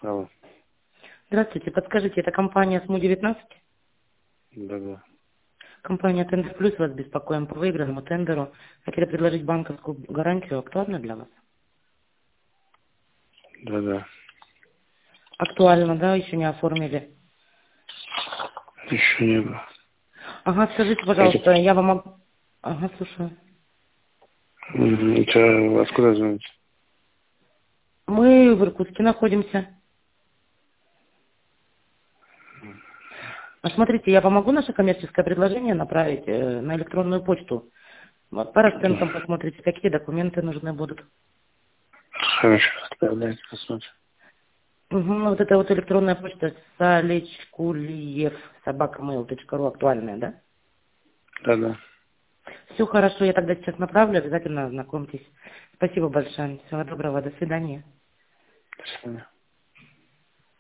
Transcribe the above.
Алло. Здравствуйте, подскажите, это компания СМУ-19? Да-да. Компания Тендер Плюс, вас беспокоим по выигранному тендеру. Хотели предложить банковскую гарантию, актуально для вас? Да-да. Актуально, да, еще не оформили? Еще не было. Ага, скажите, Это... пожалуйста, я вам... Ага, слушаю. Это откуда звоните? Мы в Иркутске находимся. А смотрите, я помогу наше коммерческое предложение направить на электронную почту. Вот по расценкам посмотрите, какие документы нужны будут. Хорошо, отправляйте, посмотрим. Угу, вот это вот электронная почта Салечкулиев, @mail.ru, актуальная, да? Да-да. Все хорошо, я тогда сейчас направлю, обязательно ознакомьтесь. Спасибо большое. Всего доброго, до свидания. До свидания.